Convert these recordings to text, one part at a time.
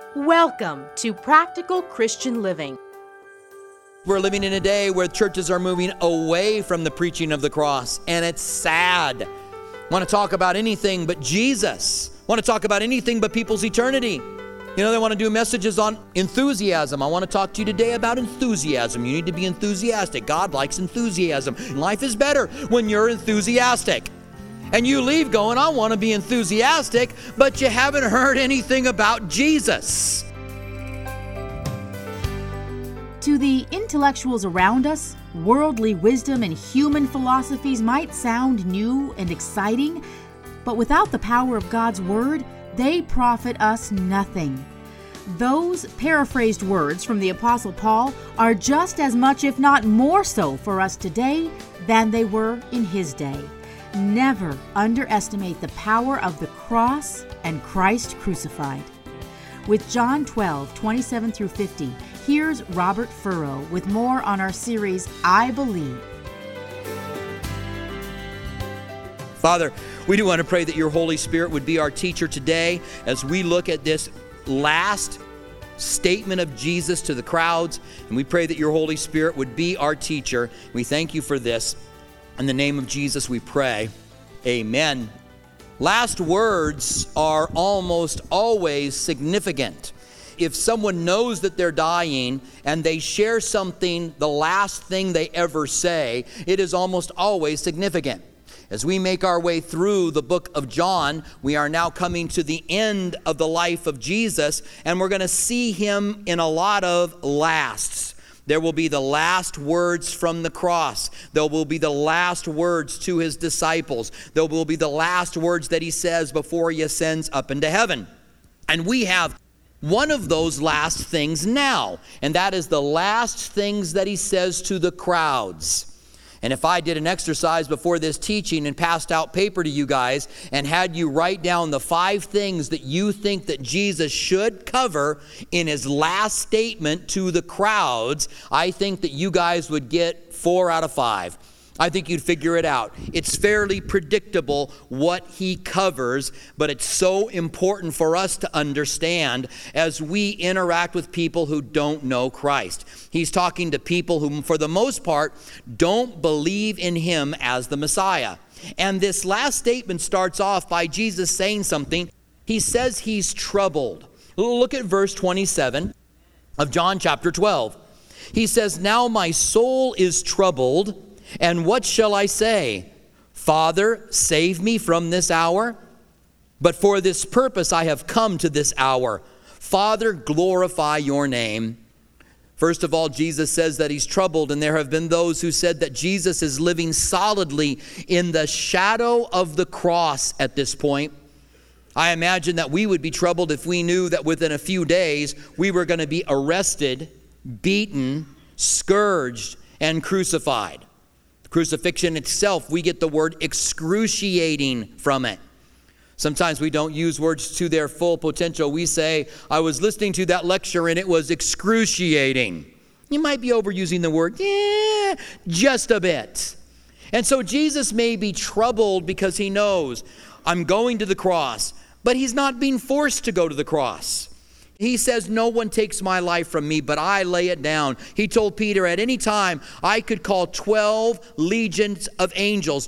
Welcome to Practical Christian Living. We're living in a day where churches are moving away from the preaching of the cross, and it's sad. Want to talk about anything but Jesus. Want to talk about anything but people's eternity. You know, they want to do messages on enthusiasm. I want to talk to you today about enthusiasm. You need to be enthusiastic. God likes enthusiasm. Life is better when you're enthusiastic. And you leave going, I want to be enthusiastic, but you haven't heard anything about Jesus. To the intellectuals around us, worldly wisdom and human philosophies might sound new and exciting, but without the power of God's Word, they profit us nothing. Those paraphrased words from the Apostle Paul are just as much, if not more so, for us today than they were in his day. Never underestimate the power of the cross and Christ crucified. With John 12:27 through 50, here's Robert Furrow with more on our series, I Believe. Father, we do want to pray that your Holy Spirit would be our teacher today as we look at this last statement of Jesus to the crowds, and we pray that your Holy Spirit would be our teacher. We thank you for this. In the name of Jesus we pray, amen. Last words are almost always significant. If someone knows that they're dying and they share something, the last thing they ever say, it is almost always significant. As we make our way through the book of John, we are now coming to the end of the life of Jesus, and we're going to see him in a lot of lasts. There will be the last words from the cross. There will be the last words to his disciples. There will be the last words that he says before he ascends up into heaven. And we have one of those last things now, and that is the last things that he says to the crowds. And if I did an exercise before this teaching and passed out paper to you guys and had you write down the 5 things that you think that Jesus should cover in his last statement to the crowds, I think that you guys would get 4 out of 5. I think you'd figure it out. It's fairly predictable what he covers, but it's so important for us to understand as we interact with people who don't know Christ. He's talking to people who, for the most part, don't believe in him as the Messiah. And this last statement starts off by Jesus saying something. He says he's troubled. Look at verse 27 of John chapter 12. He says, "Now my soul is troubled. And what shall I say? Father, save me from this hour? But for this purpose I have come to this hour. Father, glorify your name." First of all, Jesus says that he's troubled, and there have been those who said that Jesus is living solidly in the shadow of the cross at this point. I imagine that we would be troubled if we knew that within a few days we were going to be arrested, beaten, scourged, and crucified. Crucifixion itself, we get the word excruciating from it. Sometimes we don't use words to their full potential. We say, I was listening to that lecture and it was excruciating. You might be overusing the word, just a bit. And so Jesus may be troubled because he knows I'm going to the cross, but he's not being forced to go to the cross. He says, no one takes my life from me, but I lay it down. He told Peter, at any time, I could call 12 legions of angels,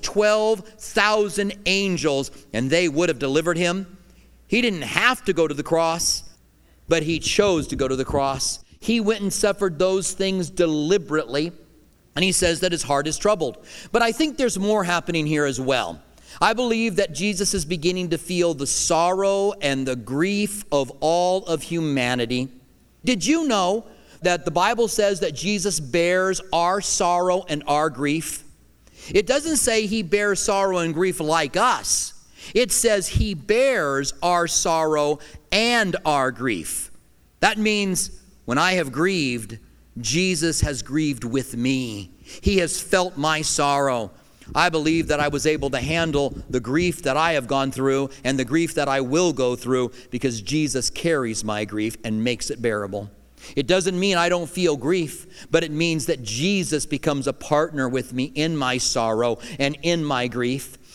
12,000 angels, and they would have delivered him. He didn't have to go to the cross, but he chose to go to the cross. He went and suffered those things deliberately, and he says that his heart is troubled. But I think there's more happening here as well. I believe that Jesus is beginning to feel the sorrow and the grief of all of humanity. Did you know that the Bible says that Jesus bears our sorrow and our grief? It doesn't say he bears sorrow and grief like us. It says he bears our sorrow and our grief. That means when I have grieved, Jesus has grieved with me. He has felt my sorrow. I believe that I was able to handle the grief that I have gone through and the grief that I will go through because Jesus carries my grief and makes it bearable. It doesn't mean I don't feel grief, but it means that Jesus becomes a partner with me in my sorrow and in my grief.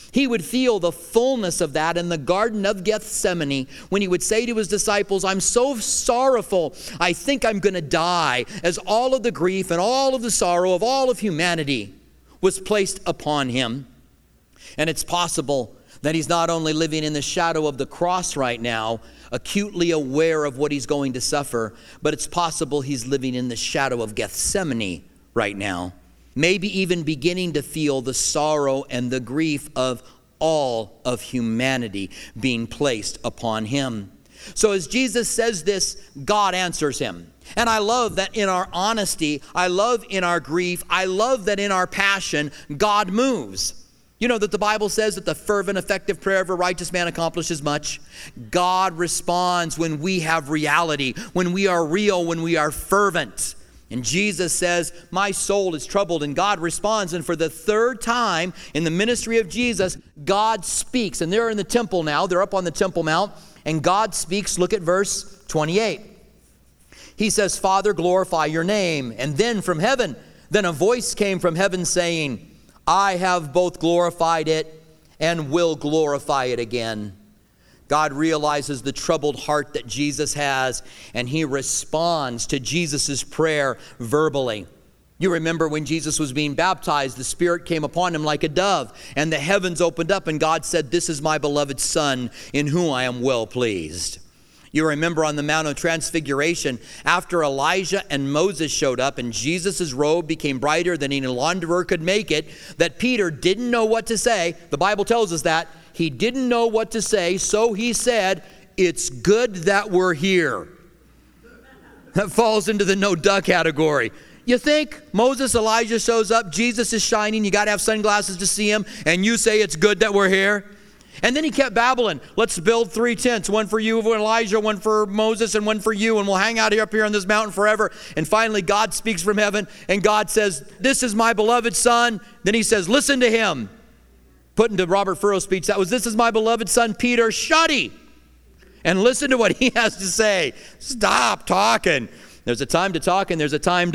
He would feel the fullness of that in the Garden of Gethsemane when he would say to his disciples, I'm so sorrowful, I think I'm going to die, as all of the grief and all of the sorrow of all of humanity was placed upon him. And it's possible that he's not only living in the shadow of the cross right now, acutely aware of what he's going to suffer, but it's possible he's living in the shadow of Gethsemane right now. Maybe even beginning to feel the sorrow and the grief of all of humanity being placed upon him. So as Jesus says this, God answers him. And I love that in our honesty, I love in our grief, I love that in our passion, God moves. You know that the Bible says that the fervent, effective prayer of a righteous man accomplishes much. God responds when we have reality, when we are real, when we are fervent. And Jesus says, my soul is troubled, and God responds. And for the third time in the ministry of Jesus, God speaks. And they're in the temple now. They're up on the Temple Mount. And God speaks. Look at verse 28. He says, Father, glorify your name. And then from heaven, then a voice came from heaven saying, I have both glorified it and will glorify it again. God realizes the troubled heart that Jesus has, and he responds to Jesus' prayer verbally. You remember when Jesus was being baptized, the Spirit came upon him like a dove, and the heavens opened up, and God said, this is my beloved Son, in whom I am well pleased. You remember on the Mount of Transfiguration, after Elijah and Moses showed up and Jesus' robe became brighter than any launderer could make it, that Peter didn't know what to say. The Bible tells us that. He didn't know what to say, so he said, it's good that we're here. That falls into the no duh category. You think Moses, Elijah shows up, Jesus is shining, you got to have sunglasses to see him, and you say it's good that we're here? And then he kept babbling. Let's build 3 tents, one for you, one for Elijah, one for Moses, and one for you, and we'll hang out up here on this mountain forever. And finally, God speaks from heaven, and God says, this is my beloved Son. Then he says, listen to him. Put into Robert Furrow's speech, that was, this is my beloved son, Peter, shuddy, and listen to what he has to say. Stop talking. There's a time to talk, and there was a time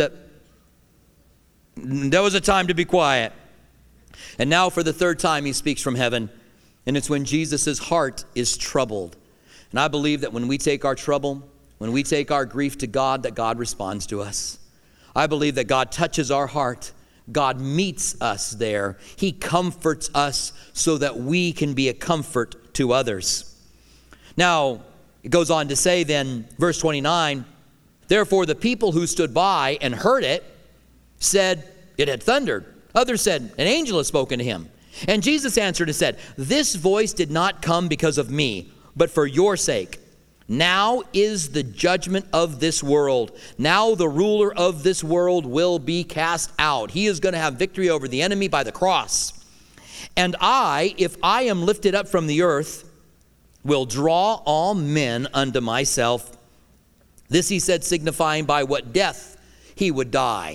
to be quiet. And now for the third time, he speaks from heaven, and it's when Jesus' heart is troubled. And I believe that when we take our trouble, when we take our grief to God, that God responds to us. I believe that God touches our heart. God meets us there. He comforts us so that we can be a comfort to others. Now, it goes on to say then, verse 29, therefore the people who stood by and heard it said it had thundered. Others said, an angel has spoken to him. And Jesus answered and said, this voice did not come because of me, but for your sake. Now is the judgment of this world. Now the ruler of this world will be cast out. He is going to have victory over the enemy by the cross. And I, if I am lifted up from the earth, will draw all men unto myself. This he said, signifying by what death he would die.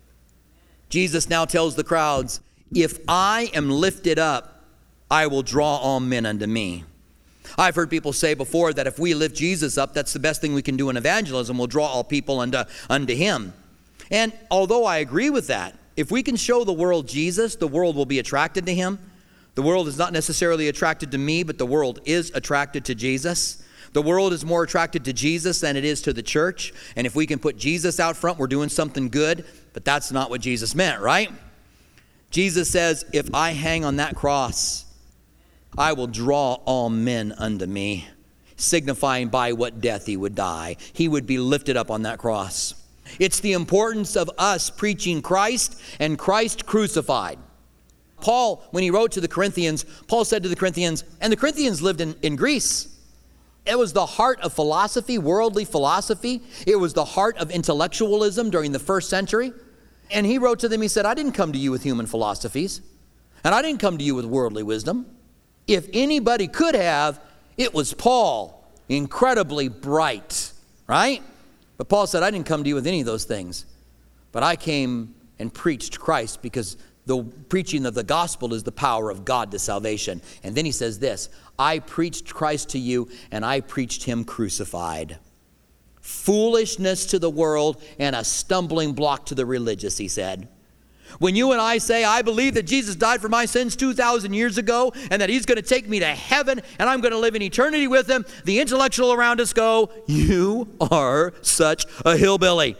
Jesus now tells the crowds, if I am lifted up, I will draw all men unto me. I've heard people say before that if we lift Jesus up, that's the best thing we can do in evangelism. We'll draw all people unto him. And although I agree with that, if we can show the world Jesus, the world will be attracted to him. The world is not necessarily attracted to me, but the world is attracted to Jesus. The world is more attracted to Jesus than it is to the church. And if we can put Jesus out front, we're doing something good. But that's not what Jesus meant, right? Jesus says, if I hang on that cross, I will draw all men unto me, signifying by what death he would die. He would be lifted up on that cross. It's the importance of us preaching Christ and Christ crucified. Paul, when he wrote to the Corinthians, Paul said to the Corinthians, and the Corinthians lived in Greece. It was the heart of philosophy, worldly philosophy. It was the heart of intellectualism during the first century. And he wrote to them, he said, I didn't come to you with human philosophies, and I didn't come to you with worldly wisdom. If anybody could have, it was Paul, incredibly bright, right? But Paul said, I didn't come to you with any of those things, but I came and preached Christ because the preaching of the gospel is the power of God to salvation. And then he says this, I preached Christ to you and I preached him crucified. Foolishness to the world and a stumbling block to the religious, he said. When you and I say, I believe that Jesus died for my sins 2,000 years ago and that he's going to take me to heaven and I'm going to live in eternity with him, the intellectual around us go, you are such a hillbilly.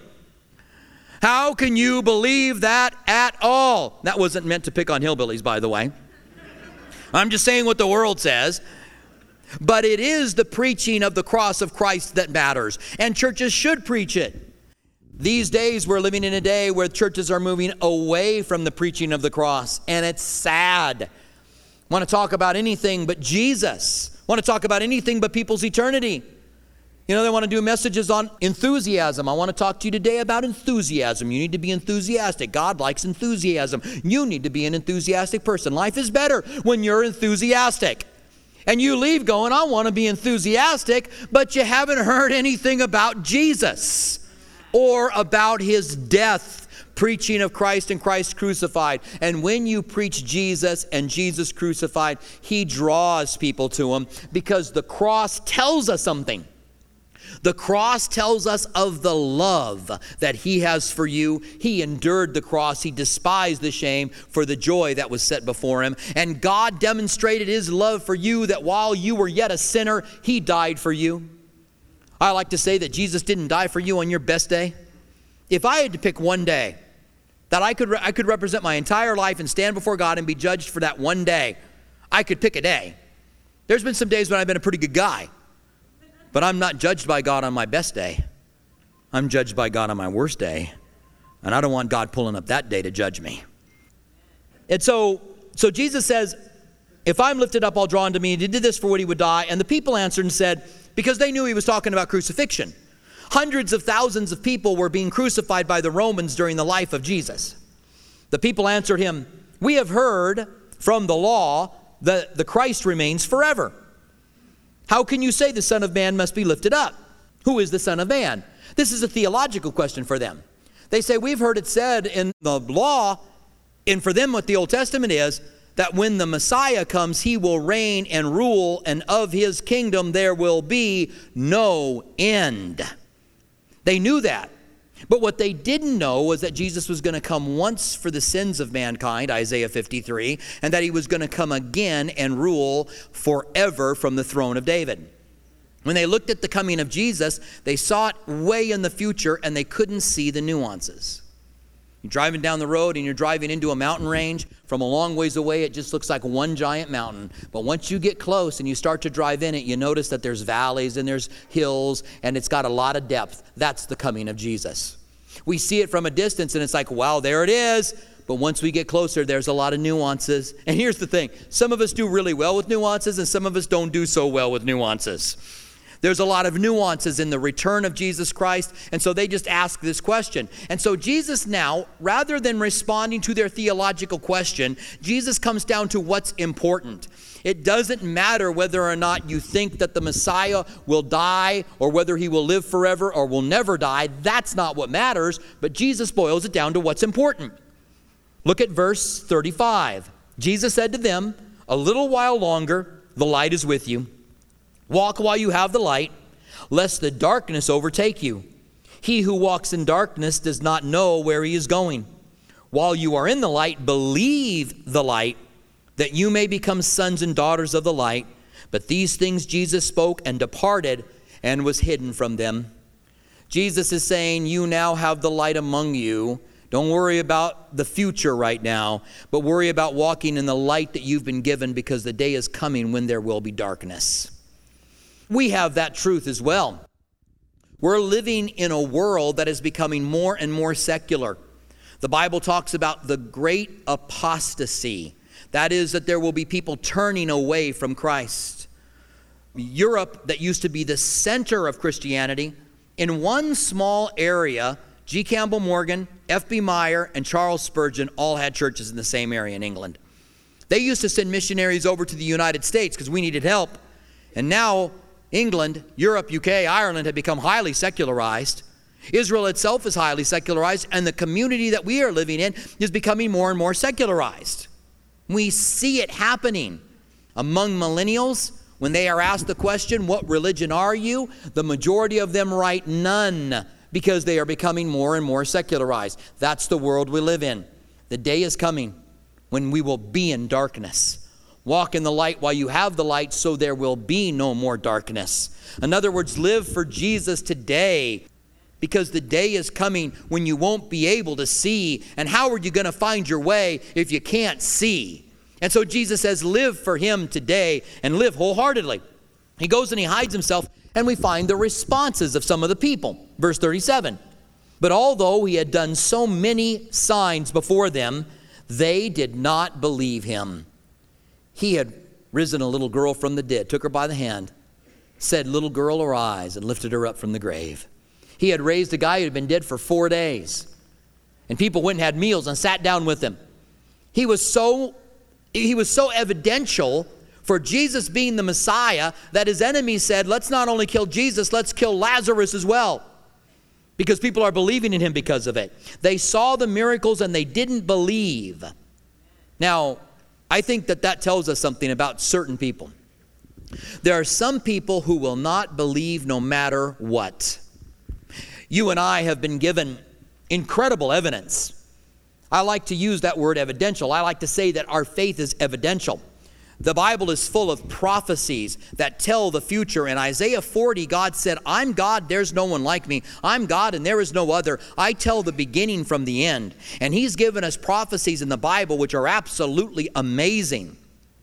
How can you believe that at all? That wasn't meant to pick on hillbillies, by the way. I'm just saying what the world says. But it is the preaching of the cross of Christ that matters, and churches should preach it. These days, we're living in a day where churches are moving away from the preaching of the cross, and it's sad. Want to talk about anything but Jesus. Want to talk about anything but people's eternity. You know, they want to do messages on enthusiasm. I want to talk to you today about enthusiasm. You need to be enthusiastic. God likes enthusiasm. You need to be an enthusiastic person. Life is better when you're enthusiastic. And you leave going, I want to be enthusiastic, but you haven't heard anything about Jesus or about his death, preaching of Christ and Christ crucified. And when you preach Jesus and Jesus crucified, he draws people to him because the cross tells us something. The cross tells us of the love that he has for you. He endured the cross. He despised the shame for the joy that was set before him. And God demonstrated his love for you that while you were yet a sinner, he died for you. I like to say that Jesus didn't die for you on your best day. If I had to pick one day that I could represent my entire life and stand before God and be judged for that one day, I could pick a day. There's been some days when I've been a pretty good guy. But I'm not judged by God on my best day. I'm judged by God on my worst day. And I don't want God pulling up that day to judge me. And so Jesus says, if I'm lifted up, I'll draw unto me. And he did this for what he would die. And the people answered and said, because they knew he was talking about crucifixion. Hundreds of thousands of people were being crucified by the Romans during the life of Jesus. The people answered him, we have heard from the law that the Christ remains forever. How can you say the Son of Man must be lifted up? Who is the Son of Man? This is a theological question for them. They say, we've heard it said in the law, and for them what the Old Testament is, that when the Messiah comes, he will reign and rule, and of his kingdom there will be no end. They knew that. But what they didn't know was that Jesus was going to come once for the sins of mankind, Isaiah 53, and that he was going to come again and rule forever from the throne of David. When they looked at the coming of Jesus, they saw it way in the future, and they couldn't see the nuances. You're driving down the road and you're driving into a mountain range. From a long ways away, it just looks like one giant mountain. But once you get close and you start to drive in it, you notice that there's valleys and there's hills and it's got a lot of depth. That's the coming of Jesus. We see it from a distance and it's like, wow, there it is. But once we get closer, there's a lot of nuances. And here's the thing. Some of us do really well with nuances and some of us don't do so well with nuances. There's a lot of nuances in the return of Jesus Christ, and so they just ask this question. And so Jesus now, rather than responding to their theological question, Jesus comes down to what's important. It doesn't matter whether or not you think that the Messiah will die or whether he will live forever or will never die. That's not what matters, but Jesus boils it down to what's important. Look at verse 35. Jesus said to them, "A little while longer, the light is with you. Walk while you have the light, lest the darkness overtake you. He who walks in darkness does not know where he is going. While you are in the light, believe the light, that you may become sons and daughters of the light." But these things Jesus spoke and departed and was hidden from them. Jesus is saying, you now have the light among you. Don't worry about the future right now, but worry about walking in the light that you've been given, because the day is coming when there will be darkness. We have that truth as well. We're living in a world that is becoming more and more secular. The Bible talks about the great apostasy. That is, that there will be people turning away from Christ. Europe, that used to be the center of Christianity, in one small area, G. Campbell Morgan, F.B. Meyer, and Charles Spurgeon all had churches in the same area in England. They used to send missionaries over to the United States because we needed help. And now England, Europe, UK, Ireland have become highly secularized. Israel itself is highly secularized, and the community that we are living in is becoming more and more secularized. We see it happening among millennials. When they are asked the question, what religion are you? The majority of them write none, because they are becoming more and more secularized. That's the world we live in. The day is coming when we will be in darkness. Walk in the light while you have the light, so there will be no more darkness. In other words, live for Jesus today, because the day is coming when you won't be able to see. And how are you going to find your way if you can't see? And so Jesus says, live for him today and live wholeheartedly. He goes and he hides himself, and we find the responses of some of the people. Verse 37. But although he had done so many signs before them, they did not believe him. He had risen a little girl from the dead, took her by the hand, said, little girl, arise, and lifted her up from the grave. He had raised a guy who had been dead for 4 days. And people went and had meals and sat down with him. He was so evidential for Jesus being the Messiah that his enemies said, let's not only kill Jesus, let's kill Lazarus as well. Because people are believing in him because of it. They saw the miracles and they didn't believe. Now, I think that tells us something about certain people. There are some people who will not believe no matter what. You and I have been given incredible evidence. I like to use that word evidential. I like to say that our faith is evidential. The Bible is full of prophecies that tell the future. In Isaiah 40, God said, I'm God, there's no one like me. I'm God and there is no other. I tell the beginning from the end. And he's given us prophecies in the Bible which are absolutely amazing.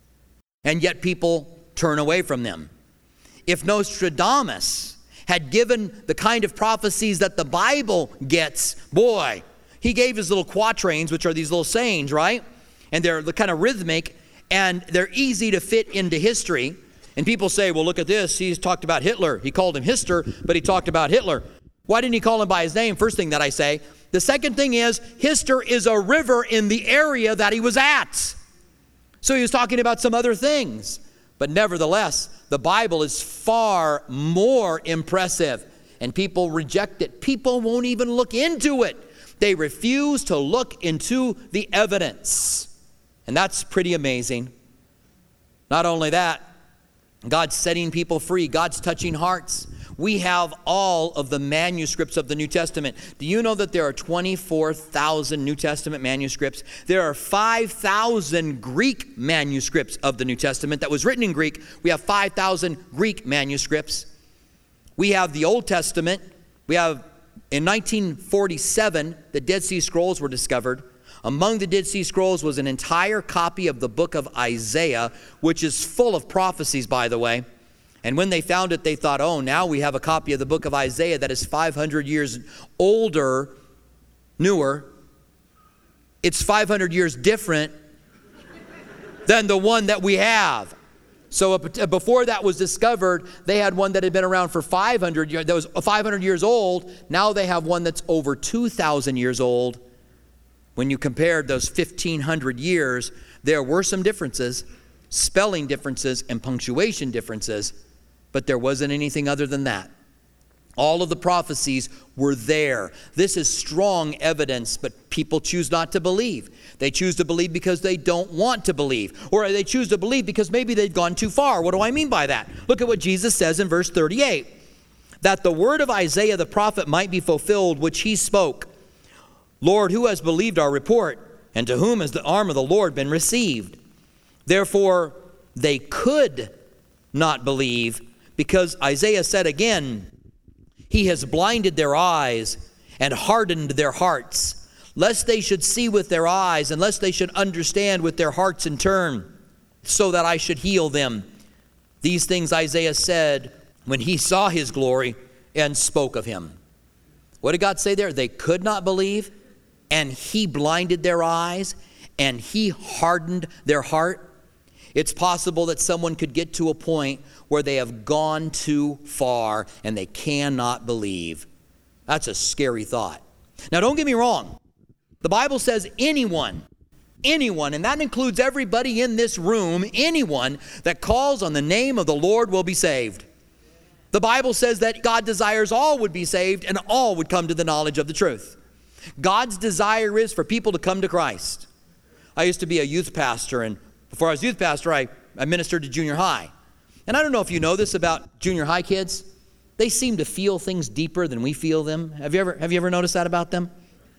And yet people turn away from them. If Nostradamus had given the kind of prophecies that the Bible gets, boy, he gave his little quatrains, which are these little sayings, right? And they're the kind of rhythmic, and they're easy to fit into history. And people say, well, look at this. He's talked about Hitler. He called him Hister, but he talked about Hitler. Why didn't he call him by his name? First thing that I say. The second thing is, Hister is a river in the area that he was at. So he was talking about some other things. But nevertheless, the Bible is far more impressive. And people reject it. People won't even look into it. They refuse to look into the evidence. And that's pretty amazing. Not only that, God's setting people free. God's touching hearts. We have all of the manuscripts of the New Testament. Do you know that there are 24,000 New Testament manuscripts? There are 5,000 Greek manuscripts of the New Testament that was written in Greek. We have 5,000 Greek manuscripts. We have the Old Testament. We have, in 1947, the Dead Sea Scrolls were discovered. Among the Dead Sea Scrolls was an entire copy of the book of Isaiah, which is full of prophecies, by the way. And when they found it, they thought, oh, now we have a copy of the book of Isaiah that is 500 years older, newer. It's 500 years different than the one that we have. So before that was discovered, they had one that had been around for 500 years, that was 500 years old. Now they have one that's over 2,000 years old. When you compared those 1,500 years, there were some differences, spelling differences and punctuation differences, but there wasn't anything other than that. All of the prophecies were there. This is strong evidence, but people choose not to believe. They choose to believe because they don't want to believe, or they choose to believe because maybe they've gone too far. What do I mean by that? Look at what Jesus says in verse 38, that the word of Isaiah the prophet might be fulfilled, which he spoke. Lord, who has believed our report, and to whom has the arm of the Lord been received? Therefore, they could not believe, because Isaiah said again, he has blinded their eyes and hardened their hearts, lest they should see with their eyes, and lest they should understand with their hearts in turn, so that I should heal them. These things Isaiah said when he saw his glory and spoke of him. What did God say there? They could not believe. And he blinded their eyes, and he hardened their heart. It's possible that someone could get to a point where they have gone too far and they cannot believe. That's a scary thought. Now, don't get me wrong. The Bible says anyone, and that includes everybody in this room, anyone that calls on the name of the Lord will be saved. The Bible says that God desires all would be saved and all would come to the knowledge of the truth. God's desire is for people to come to Christ. I used to be a youth pastor, and before I was youth pastor, I ministered to junior high. And I don't know if you know this about junior high kids. They seem to feel things deeper than we feel them. Have you ever noticed that about them?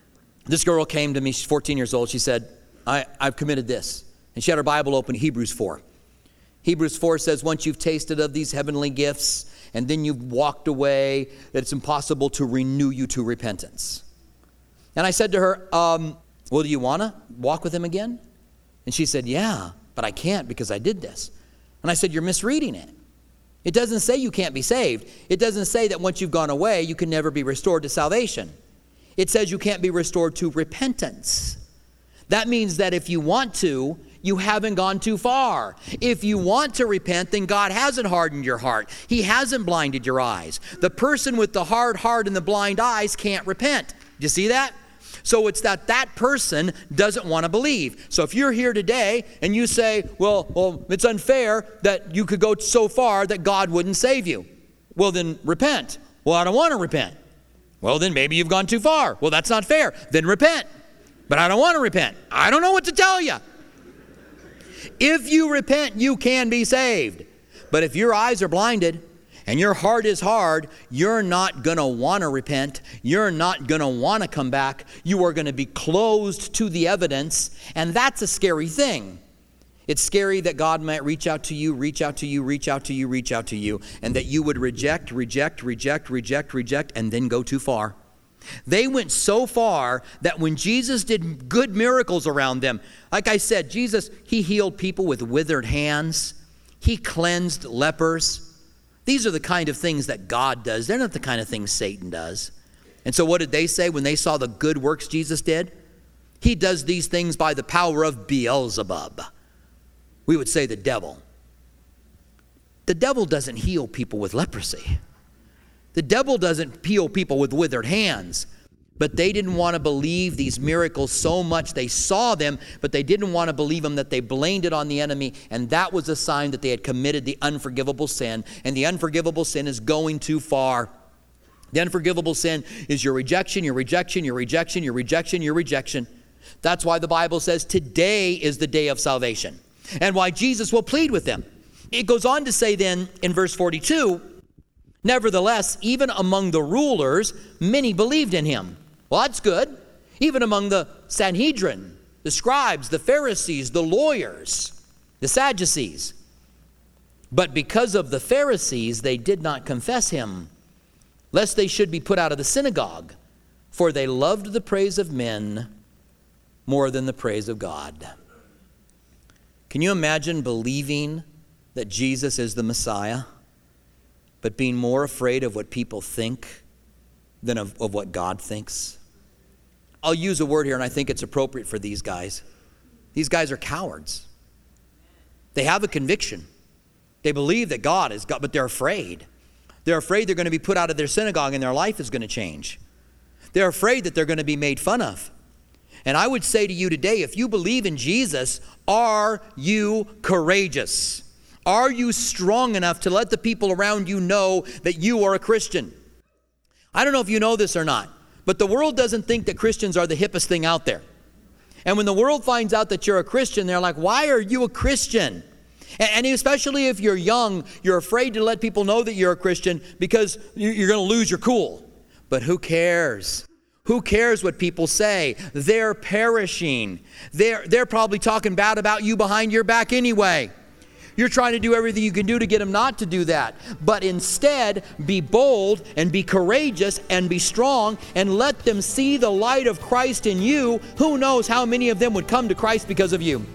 This girl came to me, she's 14 years old. She said, I've committed this. And she had her Bible open, Hebrews 4. Hebrews 4 says, once you've tasted of these heavenly gifts and then you've walked away, that it's impossible to renew you to repentance. And I said to her, well, do you want to walk with him again? And she said, yeah, but I can't because I did this. And I said, you're misreading it. It doesn't say you can't be saved. It doesn't say that once you've gone away, you can never be restored to salvation. It says you can't be restored to repentance. That means that if you want to, you haven't gone too far. If you want to repent, then God hasn't hardened your heart. He hasn't blinded your eyes. The person with the hard heart and the blind eyes can't repent. Do you see that? So it's that person doesn't want to believe. So if you're here today and you say, well, it's unfair that you could go so far that God wouldn't save you. Well, then repent. Well, I don't want to repent. Well, then maybe you've gone too far. Well, that's not fair. Then repent. But I don't want to repent. I don't know what to tell you. If you repent, you can be saved. But if your eyes are blinded and your heart is hard, you're not going to want to repent. You're not going to want to come back. You are going to be closed to the evidence, and that's a scary thing. It's scary that God might reach out to you, and that you would reject, and then go too far. They went so far that when Jesus did good miracles around them, like I said, Jesus, he healed people with withered hands. He cleansed lepers. These are the kind of things that God does. They're not the kind of things Satan does. And so what did they say when they saw the good works Jesus did? He does these things by the power of Beelzebub. We would say the devil. The devil doesn't heal people with leprosy. The devil doesn't heal people with withered hands. But they didn't want to believe these miracles so much. They saw them, but they didn't want to believe them, that they blamed it on the enemy. And that was a sign that they had committed the unforgivable sin. And the unforgivable sin is going too far. The unforgivable sin is your rejection. That's why the Bible says today is the day of salvation. And why Jesus will plead with them. It goes on to say then in verse 42, nevertheless, even among the rulers, many believed in him. Well, that's good. Even among the Sanhedrin, the scribes, the Pharisees, the lawyers, the Sadducees. But because of the Pharisees, they did not confess him, lest they should be put out of the synagogue, for they loved the praise of men more than the praise of God. Can you imagine believing that Jesus is the Messiah, but being more afraid of what people think than of what God thinks? I'll use a word here, and I think it's appropriate for these guys. These guys are cowards. They have a conviction. They believe that God is God, but they're afraid. They're afraid they're going to be put out of their synagogue and their life is going to change. They're afraid that they're going to be made fun of. And I would say to you today, if you believe in Jesus, are you courageous? Are you strong enough to let the people around you know that you are a Christian? I don't know if you know this or not, but the world doesn't think that Christians are the hippest thing out there. And when the world finds out that you're a Christian, they're like, why are you a Christian? And especially if you're young, you're afraid to let people know that you're a Christian because you're going to lose your cool. But who cares? Who cares what people say? They're perishing. They're probably talking bad about you behind your back anyway. You're trying to do everything you can do to get them not to do that. But instead, be bold and be courageous and be strong and let them see the light of Christ in you. Who knows how many of them would come to Christ because of you?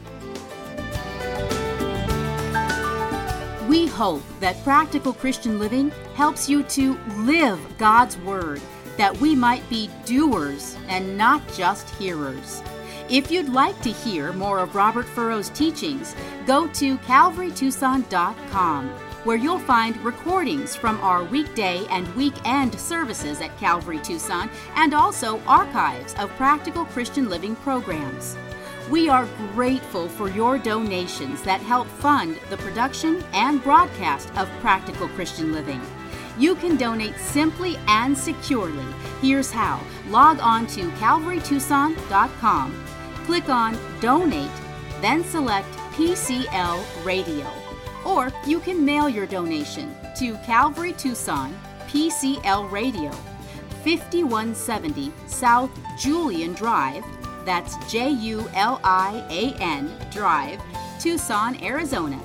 We hope that Practical Christian Living helps you to live God's Word, that we might be doers and not just hearers. If you'd like to hear more of Robert Furrow's teachings, go to calvarytucson.com, where you'll find recordings from our weekday and weekend services at Calvary Tucson, and also archives of Practical Christian Living programs. We are grateful for your donations that help fund the production and broadcast of Practical Christian Living. You can donate simply and securely. Here's how. Log on to calvarytucson.com. Click on Donate, then select PCL Radio. Or you can mail your donation to Calvary Tucson, PCL Radio, 5170 South Julian Drive, that's Julian Drive, Tucson, Arizona,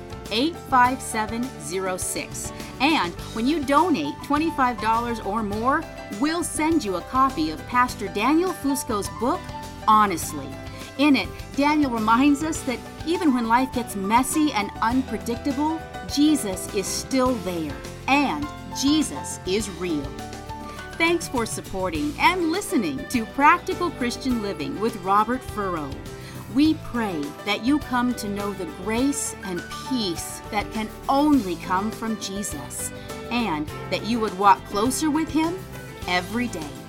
85706. And when you donate $25 or more, we'll send you a copy of Pastor Daniel Fusco's book, Honestly. In it, Daniel reminds us that even when life gets messy and unpredictable, Jesus is still there, and Jesus is real. Thanks for supporting and listening to Practical Christian Living with Robert Furrow. We pray that you come to know the grace and peace that can only come from Jesus, and that you would walk closer with Him every day.